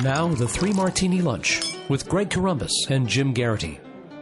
Now, the Three Martini Lunch with Greg Corombos and Jim Garrity.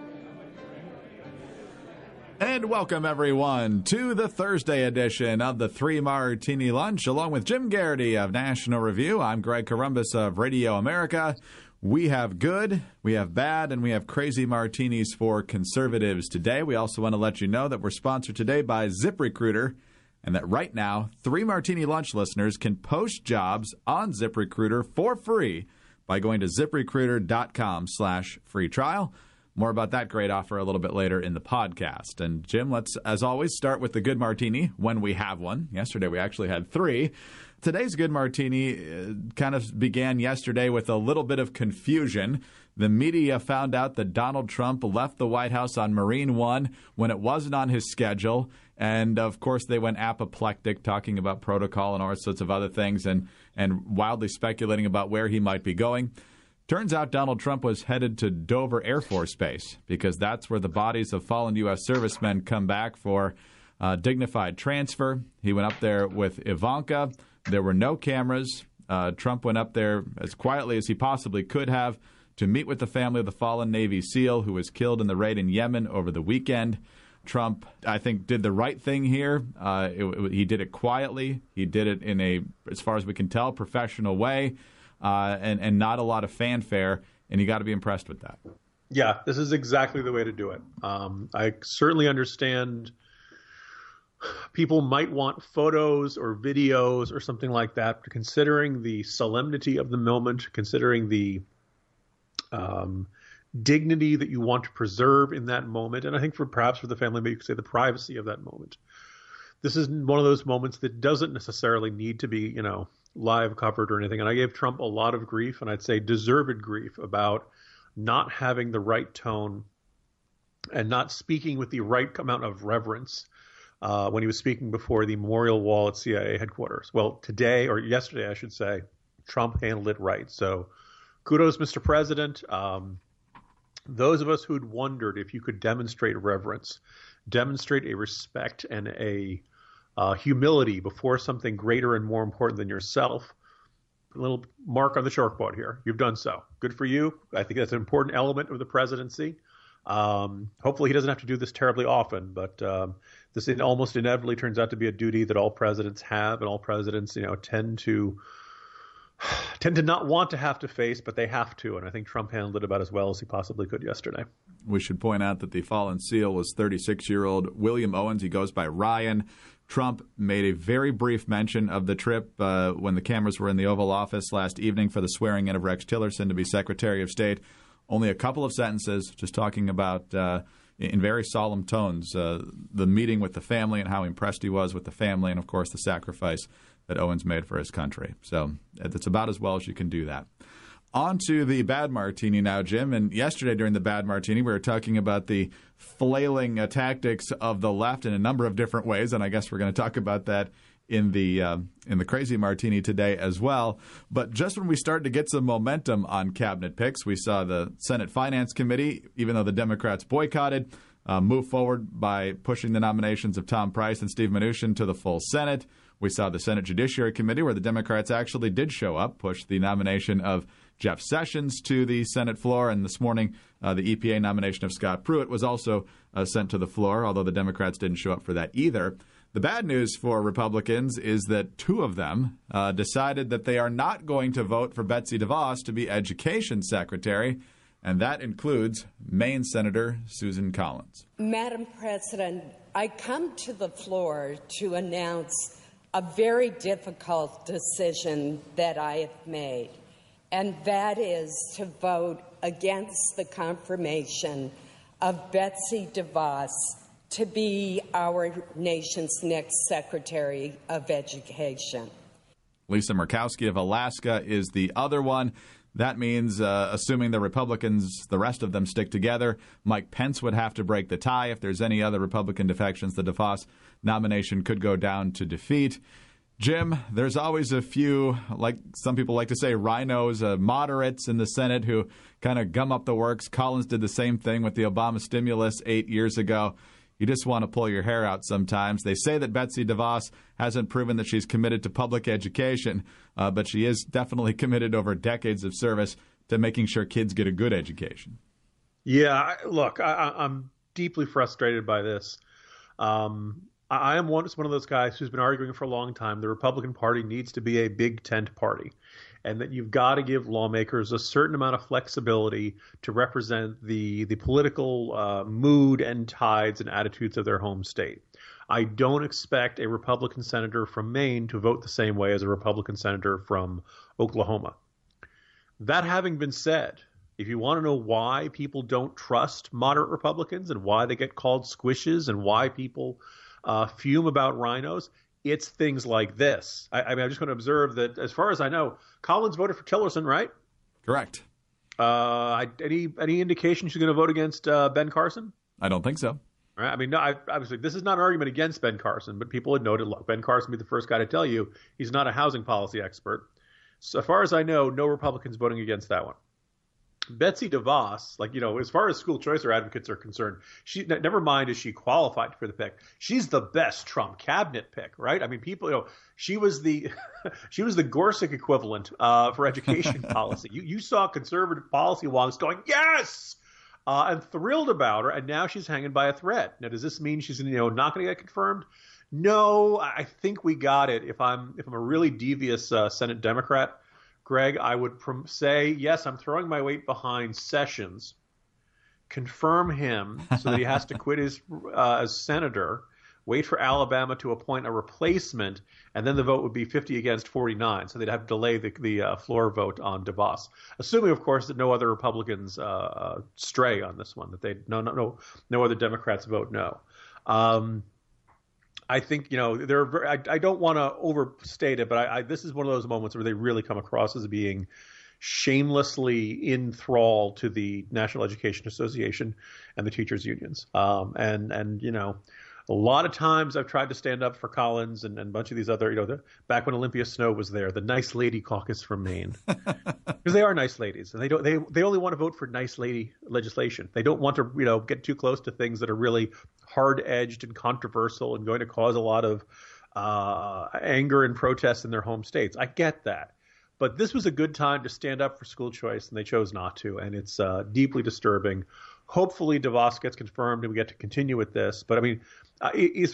And welcome, everyone, to the Thursday edition of the Three Martini Lunch. Along with Jim Garrity of National Review, I'm Greg Corombos of Radio America. We have good, we have bad, and we have crazy martinis for conservatives today. We also want to let you know that we're sponsored today by ZipRecruiter, and that right now, Three Martini Lunch listeners can post jobs on ZipRecruiter for free by going to ZipRecruiter.com/free trial. More about that great offer a little bit later in the podcast. And Jim, let's, as always, start with the good martini when we have one. Yesterday we actually had three. Today's good martini kind of began yesterday with a little bit of confusion. The media found out that Donald Trump left the White House on Marine One when it wasn't on his schedule. And, of course, they went apoplectic, talking about protocol and all sorts of other things and wildly speculating about where he might be going. Turns out Donald Trump was headed to Dover Air Force Base because that's where the bodies of fallen U.S. servicemen come back for dignified transfer. He went up there with Ivanka. There were no cameras. Trump went up there as quietly as he possibly could have to meet with the family of the fallen Navy SEAL who was killed in the raid in Yemen over the weekend. Trump, I think, did the right thing here. He did it quietly. He did it in a, as far as we can tell, professional way, and not a lot of fanfare. And you got to be impressed with that. Yeah, this is exactly the way to do it. I certainly understand people might want photos or videos or something like that, but considering the solemnity of the moment, considering the dignity that you want to preserve in that moment, and I think perhaps for the family, maybe you could say the privacy of that moment. This is one of those moments that doesn't necessarily need to be, live covered or anything. And I gave Trump a lot of grief, and I'd say deserved grief, about not having the right tone and not speaking with the right amount of reverence when he was speaking before the memorial wall at CIA headquarters. Well, today, or yesterday, I should say, Trump handled it right. So kudos, Mr. President. Those of us who'd wondered if you could demonstrate reverence, demonstrate a respect and a humility before something greater and more important than yourself, a little mark on the chalkboard here. You've done so. Good for you. I think that's an important element of the presidency. Hopefully he doesn't have to do this terribly often, but this almost inevitably turns out to be a duty that all presidents have, and all presidents, tend to not want to have to face, but they have to. And I think Trump handled it about as well as he possibly could yesterday. We should point out that the fallen SEAL was 36-year-old William Owens. He goes by Ryan. Trump made a very brief mention of the trip when the cameras were in the Oval Office last evening for the swearing-in of Rex Tillerson to be Secretary of State. Only a couple of sentences, just talking about, in very solemn tones, the meeting with the family and how impressed he was with the family and, of course, the sacrifice that Owens made for his country. So that's about as well as you can do that. On to the bad martini now, Jim. And yesterday during the bad martini, we were talking about the flailing tactics of the left in a number of different ways, and I guess we're going to talk about that in the crazy martini today as well. But just when we started to get some momentum on cabinet picks, we saw the Senate Finance Committee, even though the Democrats boycotted, move forward by pushing the nominations of Tom Price and Steve Mnuchin to the full Senate. We saw the Senate Judiciary Committee, where the Democrats actually did show up, push the nomination of Jeff Sessions to the Senate floor. And this morning, the EPA nomination of Scott Pruitt was also sent to the floor, although the Democrats didn't show up for that either. The bad news for Republicans is that two of them decided that they are not going to vote for Betsy DeVos to be Education Secretary, and that includes Maine Senator Susan Collins. Madam President, I come to the floor to announce a very difficult decision that I have made, and that is to vote against the confirmation of Betsy DeVos to be our nation's next Secretary of Education. Lisa Murkowski of Alaska is the other one. That means, assuming the Republicans, the rest of them, stick together, Mike Pence would have to break the tie. If there's any other Republican defections, the DeVos nomination could go down to defeat. Jim, there's always a few, like some people like to say, rhinos, moderates in the Senate who kind of gum up the works. Collins did the same thing with the Obama stimulus 8 years ago. you just want to pull your hair out sometimes. They say that Betsy DeVos hasn't proven that she's committed to public education, but she is definitely committed over decades of service to making sure kids get a good education. Yeah, look, I'm deeply frustrated by this. I am one of those guys who's been arguing for a long time the Republican Party needs to be a big tent party, and that you've got to give lawmakers a certain amount of flexibility to represent the political mood and tides and attitudes of their home state. I don't expect a Republican senator from Maine to vote the same way as a Republican senator from Oklahoma. That having been said, if you want to know why people don't trust moderate Republicans and why they get called squishes and why people fume about rhinos, it's things like this. I mean, I'm just going to observe that, as far as I know, Collins voted for Tillerson, right? Correct. Any indication she's going to vote against Ben Carson? I don't think so. Right? I mean, no, obviously, this is not an argument against Ben Carson, but people had noted, look, Ben Carson would be the first guy to tell you he's not a housing policy expert. So as far as I know, no Republicans voting against that one. Betsy DeVos, as far as school choice or advocates are concerned, she never mind is she qualified for the pick. She's the best Trump cabinet pick, right? I mean, people, she was the Gorsuch equivalent for education policy. You saw conservative policy wonks going yes, and thrilled about her, and now she's hanging by a thread. Now, does this mean she's not going to get confirmed? No, I think we got it. If I'm a really devious Senate Democrat, Greg, I would say, yes, I'm throwing my weight behind Sessions, confirm him so that he has to quit as senator, wait for Alabama to appoint a replacement, and then the vote would be 50 against 49. So they'd have to delay the floor vote on DeVos, assuming, of course, that no other Republicans stray on this one, that no other Democrats vote no. I think, I don't want to overstate it, but this is one of those moments where they really come across as being shamelessly in thrall to the National Education Association and the teachers unions. A lot of times I've tried to stand up for Collins and a bunch of these other, back when Olympia Snowe was there, the nice lady caucus from Maine, because they are nice ladies, and they only want to vote for nice lady legislation. They don't want to, get too close to things that are really hard edged and controversial and going to cause a lot of anger and protest in their home states. I get that. But this was a good time to stand up for school choice, and they chose not to, and it's deeply disturbing. Hopefully DeVos gets confirmed and we get to continue with this. But I mean, if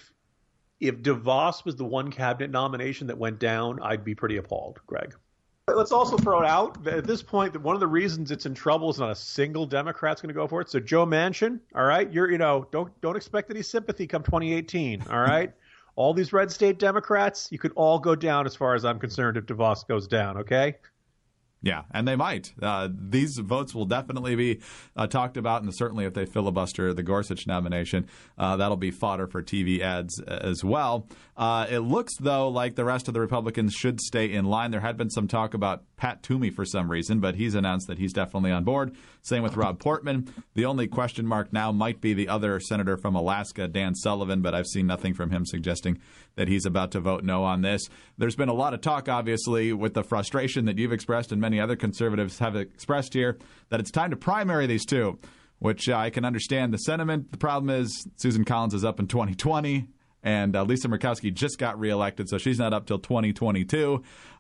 DeVos was the one cabinet nomination that went down, I'd be pretty appalled, Greg. Let's also throw it out at this point that one of the reasons it's in trouble is not a single Democrat's going to go for it. So Joe Manchin, all right, don't expect any sympathy come 2018, all right? All these red state Democrats, you could all go down as far as I'm concerned if DeVos goes down, okay? Yeah, and they might. These votes will definitely be talked about, and certainly if they filibuster the Gorsuch nomination, that'll be fodder for TV ads as well. It looks, though, like the rest of the Republicans should stay in line. There had been some talk about Pat Toomey for some reason, but he's announced that he's definitely on board. Same with Rob Portman. The only question mark now might be the other senator from Alaska, Dan Sullivan, but I've seen nothing from him suggesting that he's about to vote no on this. There's been a lot of talk, obviously, with the frustration that you've expressed and many other conservatives have expressed here, that it's time to primary these two, which I can understand the sentiment. The problem is Susan Collins is up in 2020. And Lisa Murkowski just got reelected, so she's not up till 2022.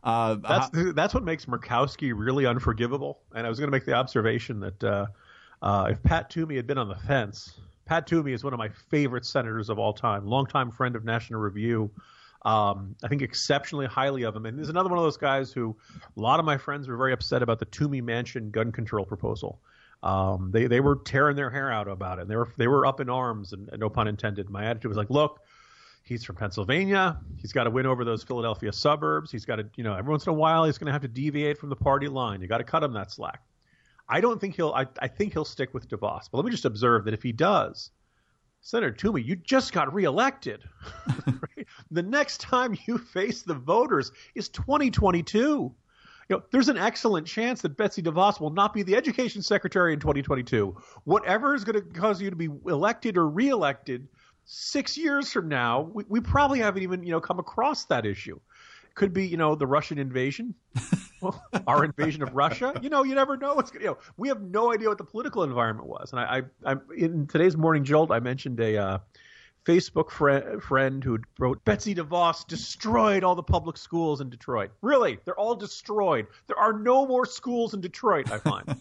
That's what makes Murkowski really unforgivable. And I was going to make the observation that if Pat Toomey had been on the fence, Pat Toomey is one of my favorite senators of all time, longtime friend of National Review. I think exceptionally highly of him. And there's another one of those guys who a lot of my friends were very upset about the Toomey Manchin gun control proposal. They were tearing their hair out about it. They were up in arms, and no pun intended. My attitude was like, look, he's from Pennsylvania. He's got to win over those Philadelphia suburbs. He's got to, every once in a while, he's going to have to deviate from the party line. You got to cut him that slack. I don't think I think he'll stick with DeVos. But let me just observe that if he does, Senator Toomey, you just got reelected. Right? The next time you face the voters is 2022. There's an excellent chance that Betsy DeVos will not be the education secretary in 2022. Whatever is going to cause you to be elected or reelected 6 years from now, we probably haven't even, come across that issue. Could be, the Russian invasion our invasion of Russia. You never know what's going. We have no idea what the political environment was. And I in today's Morning Jolt, I mentioned a Facebook friend who wrote, Betsy DeVos destroyed all the public schools in Detroit. Really, they're all destroyed. There are no more schools in Detroit. I find.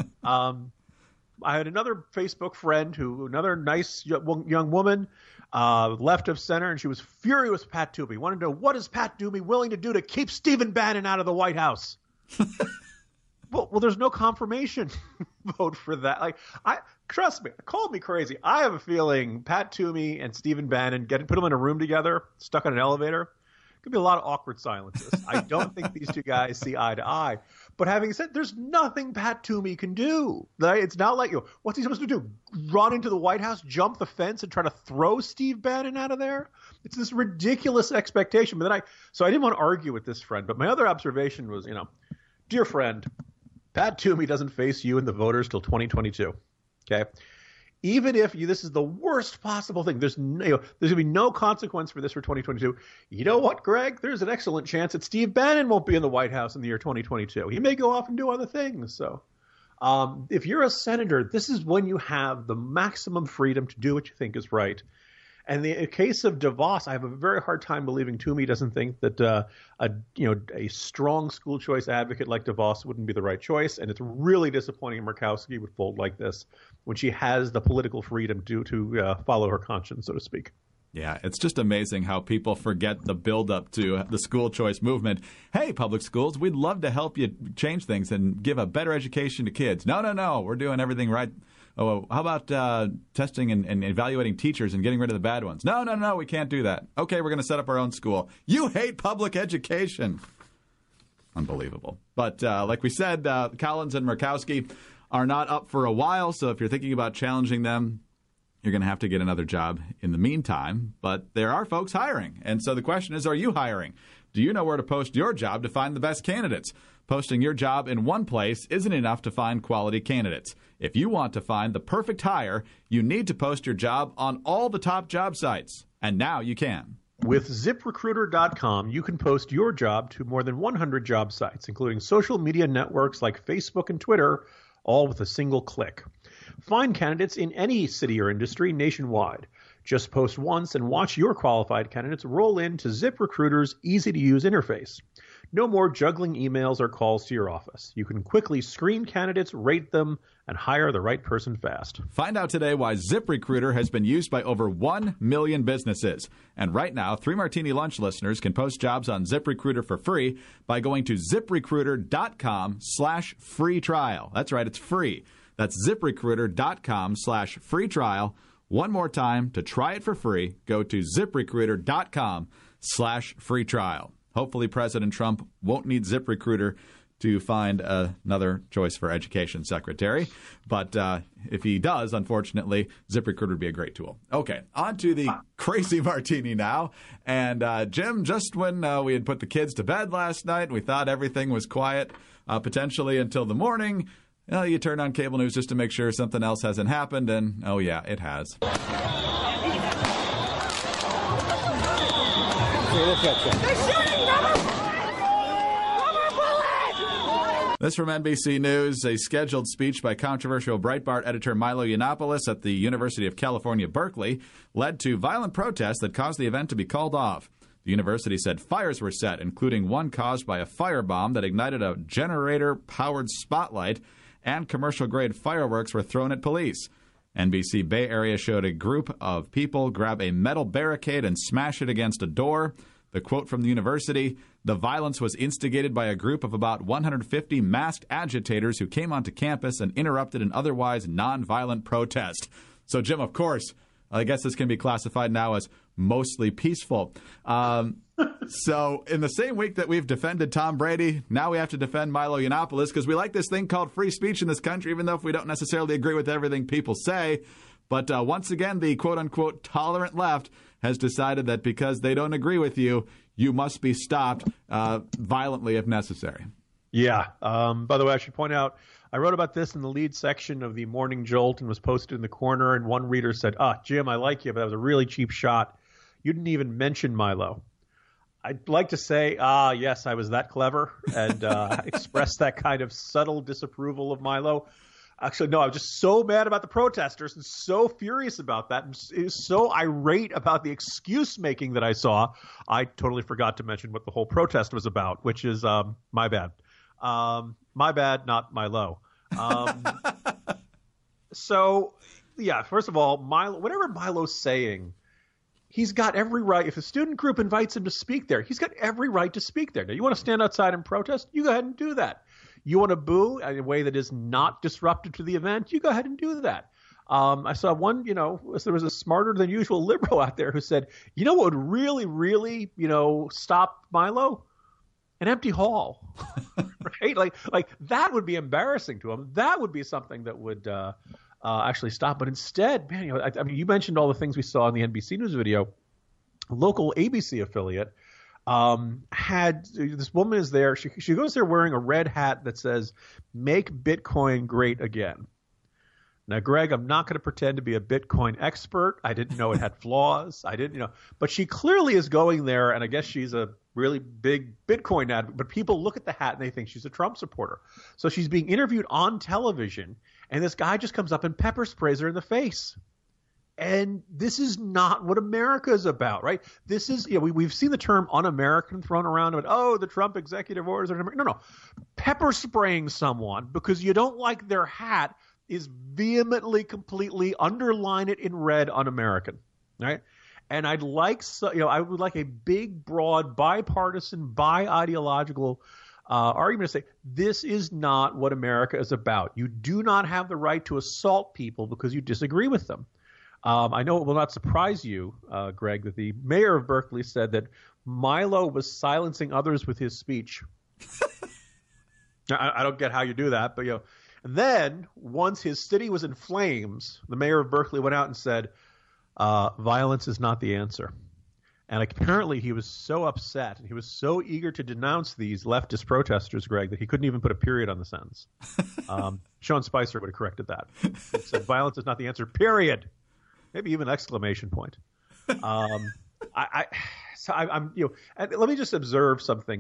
I had another Facebook friend another nice young woman, left of center, and she was furious with Pat Toomey. Wanted to know, what is Pat Toomey willing to do to keep Stephen Bannon out of the White House? well, there's no confirmation vote for that. Trust me, call me crazy. I have a feeling Pat Toomey and Stephen Bannon put them in a room together, stuck on an elevator. Could be a lot of awkward silences. I don't think these two guys see eye to eye. But having said, there's nothing Pat Toomey can do. It's not like, what's he supposed to do? Run into the White House, jump the fence, and try to throw Steve Bannon out of there? It's this ridiculous expectation. But so I didn't want to argue with this friend. But my other observation was, dear friend, Pat Toomey doesn't face you and the voters till 2022. Okay. Even if this is the worst possible thing, there's going to be no consequence for this for 2022. You know what, Greg? There's an excellent chance that Steve Bannon won't be in the White House in the year 2022. He may go off and do other things. So if you're a senator, this is when you have the maximum freedom to do what you think is right. And the case of DeVos, I have a very hard time believing Toomey doesn't think that a strong school choice advocate like DeVos wouldn't be the right choice. And it's really disappointing Murkowski would fold like this when she has the political freedom to follow her conscience, so to speak. Yeah, it's just amazing how people forget the buildup to the school choice movement. Hey, public schools, we'd love to help you change things and give a better education to kids. No, we're doing everything right. Oh, how about testing and evaluating teachers and getting rid of the bad ones? No, we can't do that. Okay, we're going to set up our own school. You hate public education. Unbelievable. But like we said, Collins and Murkowski are not up for a while, so if you're thinking about challenging them, you're going to have to get another job in the meantime. But there are folks hiring. And so the question is, are you hiring? Do you know where to post your job to find the best candidates? Posting your job in one place isn't enough to find quality candidates. If you want to find the perfect hire, you need to post your job on all the top job sites. And now you can. With ZipRecruiter.com, you can post your job to more than 100 job sites, including social media networks like Facebook and Twitter, all with a single click. Find candidates in any city or industry nationwide. Just post once and watch your qualified candidates roll into ZipRecruiter's easy-to-use interface. No more juggling emails or calls to your office. You can quickly screen candidates, rate them, and hire the right person fast. Find out today why ZipRecruiter has been used by over 1 million businesses. And right now, 3 Martini Lunch listeners can post jobs on ZipRecruiter for free by going to ZipRecruiter.com/free trial. That's right, it's free. That's ZipRecruiter.com/free trial. One more time, to try it for free, go to ZipRecruiter.com/free trial. Hopefully President Trump won't need ZipRecruiter to find another choice for education secretary. But if he does, unfortunately, ZipRecruiter would be a great tool. Okay, on to the crazy martini now. And Jim, just when we had put the kids to bed last night, we thought everything was quiet, potentially until the morning. You turn on cable news just to make sure something else hasn't happened, and oh yeah, it has. This from NBC News. A scheduled speech by controversial Breitbart editor Milo Yiannopoulos at the University of California, Berkeley, led to violent protests that caused the event to be called off. The university said fires were set, including one caused by a firebomb that ignited a generator-powered spotlight, and commercial-grade fireworks were thrown at police. NBC Bay Area showed a group of people grab a metal barricade and smash it against a door. The quote from the university, "The violence was instigated by a group of about 150 masked agitators who came onto campus and interrupted an otherwise nonviolent protest." So, Jim, of course, I guess this can be classified now as mostly peaceful. So in the same week that we've defended Tom Brady, now we have to defend Milo Yiannopoulos because we like this thing called free speech in this country, even though if we don't necessarily agree with everything people say. But once again, the quote-unquote tolerant left has decided that because they don't agree with you, you must be stopped violently if necessary. Yeah. By the way, I should point out, I wrote about this in the lead section of the Morning Jolt and was posted in the corner, and one reader said, Jim, I like you, but that was a really cheap shot. You didn't even mention Milo. I'd like to say, yes, I was that clever and express that kind of subtle disapproval of Milo. Actually, no, I was just so mad about the protesters and so furious about that and so irate about the excuse making that I saw. I totally forgot to mention what the whole protest was about, which is my bad. My bad, not Milo. So, yeah, first of all, Milo, whatever Milo's saying, he's got every right. If a student group invites him to speak there, he's got every right to speak there. Now, you want to stand outside and protest? You go ahead and do that. You want to boo in a way that is not disruptive to the event? You go ahead and do that. I saw one, there was a smarter than usual liberal out there who said, you know what would really, really, stop Milo? An empty hall, right? Like that would be embarrassing to him. That would be something that would actually stop. But instead, man, I mean, you mentioned all the things we saw in the NBC News video. Local ABC affiliate had this woman is there. She goes there wearing a red hat that says "Make Bitcoin Great Again." Now, Greg, I'm not going to pretend to be a Bitcoin expert. I didn't know it had flaws. I didn't, but she clearly is going there, and I guess she's a really big Bitcoin advocate. But people look at the hat and they think she's a Trump supporter. So she's being interviewed on television, and this guy just comes up and pepper sprays her in the face. And this is not what America is about, right? This is, we've seen the term un-American thrown around about, oh, the Trump executive orders are no. Pepper spraying someone because you don't like their hat is vehemently, completely underline it in red un-American, right? And I would like a big, broad, bipartisan, bi-ideological argument to say this is not what America is about. You do not have the right to assault people because you disagree with them. I know it will not surprise you, Greg, that the mayor of Berkeley said that Milo was silencing others with his speech. I don't get how you do that, but And then, once his city was in flames, the mayor of Berkeley went out and said, violence is not the answer. And apparently he was so upset, and he was so eager to denounce these leftist protesters, Greg, that he couldn't even put a period on the sentence. Sean Spicer would have corrected that. He said, violence is not the answer, period. Maybe even exclamation point. And let me just observe something.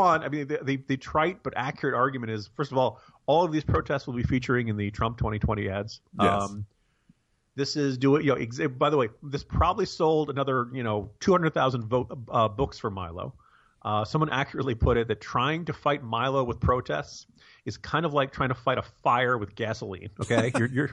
The trite but accurate argument is, first of all of these protests will be featuring in the Trump 2020 ads. Yes. This is by the way, this probably sold another 200,000 books for Milo. Someone accurately put it that trying to fight Milo with protests is kind of like trying to fight a fire with gasoline. Okay, you're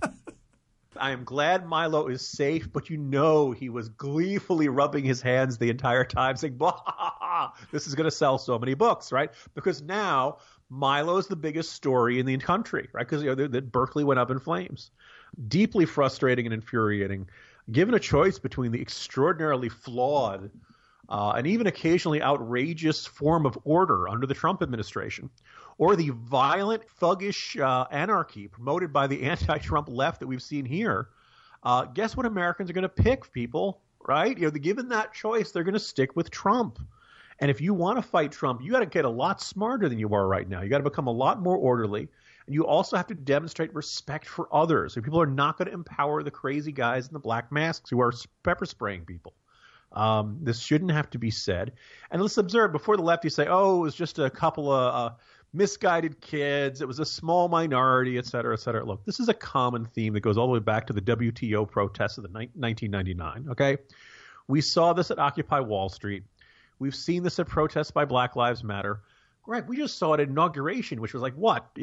I am glad Milo is safe, but he was gleefully rubbing his hands the entire time saying, blah, this is going to sell so many books, right? Because now Milo is the biggest story in the country, right? Because that Berkeley went up in flames. Deeply frustrating and infuriating. Given a choice between the extraordinarily flawed and even occasionally outrageous form of order under the Trump administration, or the violent, thuggish anarchy promoted by the anti-Trump left that we've seen here, guess what Americans are going to pick, people, right? Given that choice, they're going to stick with Trump. And if you want to fight Trump, you got to get a lot smarter than you are right now. You got to become a lot more orderly. And you also have to demonstrate respect for others. So people are not going to empower the crazy guys in the black masks who are pepper spraying people. This shouldn't have to be said. And let's observe, before the lefties say, oh, it was just a couple of misguided kids, it was a small minority, et cetera, et cetera. Look, this is a common theme that goes all the way back to the WTO protests of 1999, okay? We saw this at Occupy Wall Street. We've seen this at protests by Black Lives Matter. Greg, we just saw it at inauguration, which was like,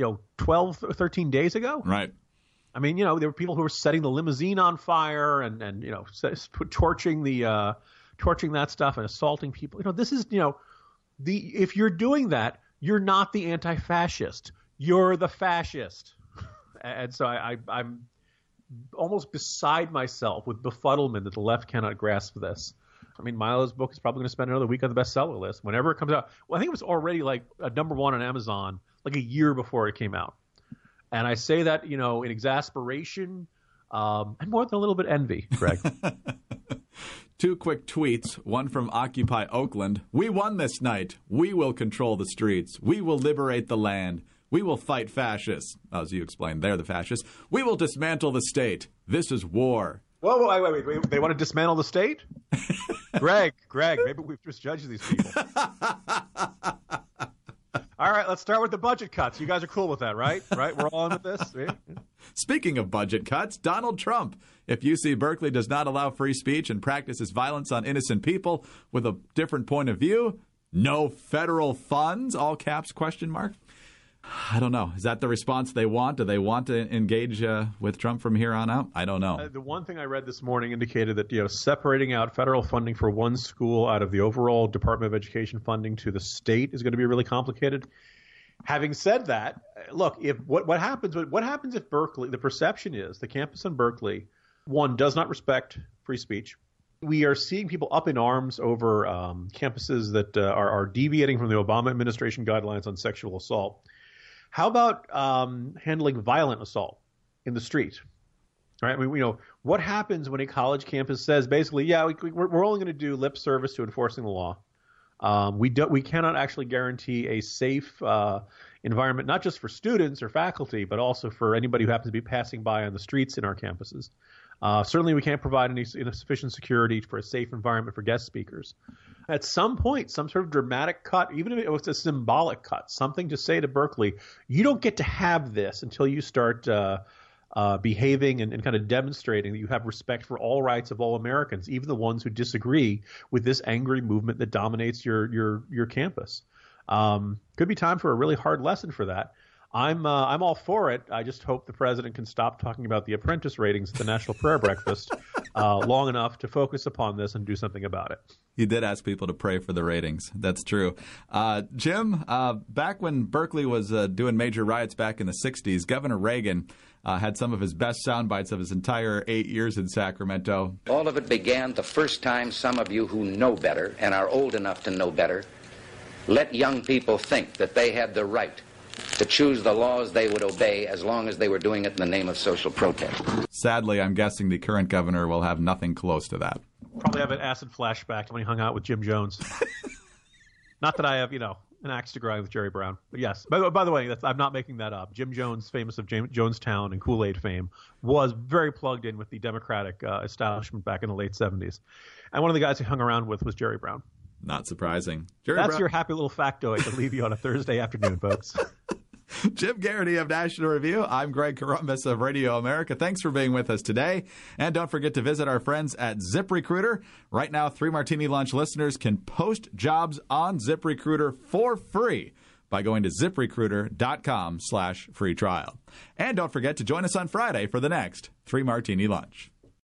12 or 13 days ago? Right. I mean, there were people who were setting the limousine on fire and torching that stuff and assaulting people. This is, if you're doing that, you're not the anti-fascist. You're the fascist. And so I'm almost beside myself with befuddlement that the left cannot grasp this. I mean, Milo's book is probably going to spend another week on the bestseller list whenever it comes out. Well, I think it was already like a number one on Amazon like a year before it came out. And I say that, in exasperation and more than a little bit envy, Greg. Two quick tweets, one from Occupy Oakland. We won this night. We will control the streets. We will liberate the land. We will fight fascists. As you explained, they're the fascists. We will dismantle the state. This is war. Whoa, wait. They want to dismantle the state? Greg, maybe we've misjudged these people. All right, let's start with the budget cuts. You guys are cool with that, right? Right? We're all in with this? Yeah. Speaking of budget cuts, Donald Trump. If UC Berkeley does not allow free speech and practices violence on innocent people with a different point of view, no federal funds, all caps, question mark. I don't know. Is that the response they want? Do they want to engage with Trump from here on out? I don't know. The one thing I read this morning indicated that separating out federal funding for one school out of the overall Department of Education funding to the state is going to be really complicated. Having said that, look, what happens if Berkeley, the perception is the campus in Berkeley, one, does not respect free speech. We are seeing people up in arms over campuses that are deviating from the Obama administration guidelines on sexual assault. How about handling violent assault in the street? Right? I mean, what happens when a college campus says basically, we're only going to do lip service to enforcing the law. We cannot actually guarantee a safe environment, not just for students or faculty, but also for anybody who happens to be passing by on the streets in our campuses. Certainly, we can't provide any sufficient security for a safe environment for guest speakers. At some point, some sort of dramatic cut, even if it was a symbolic cut, something to say to Berkeley, you don't get to have this until you start behaving and kind of demonstrating that you have respect for all rights of all Americans, even the ones who disagree with this angry movement that dominates your campus. Could be time for a really hard lesson for that. I'm all for it. I just hope the president can stop talking about the Apprentice ratings at the National Prayer Breakfast long enough to focus upon this and do something about it. He did ask people to pray for the ratings. That's true. Jim, back when Berkeley was doing major riots back in the 60s, Governor Reagan had some of his best sound bites of his entire 8 years in Sacramento. All of it began the first time some of you who know better and are old enough to know better let young people think that they had the right to choose the laws they would obey as long as they were doing it in the name of social protest. Sadly, I'm guessing the current governor will have nothing close to that. Probably have an acid flashback to when he hung out with Jim Jones. Not that I have, an axe to grind with Jerry Brown. But yes. By the way, I'm not making that up. Jim Jones, famous of Jonestown and Kool-Aid fame, was very plugged in with the Democratic establishment back in the late 70s. And one of the guys he hung around with was Jerry Brown. Not surprising. That's your happy little factoid to leave you on a Thursday afternoon, folks. Jim Garrity of National Review. I'm Greg Corombos of Radio America. Thanks for being with us today. And don't forget to visit our friends at ZipRecruiter. Right now, 3 Martini Lunch listeners can post jobs on ZipRecruiter for free by going to ZipRecruiter.com/free trial. And don't forget to join us on Friday for the next 3 Martini Lunch.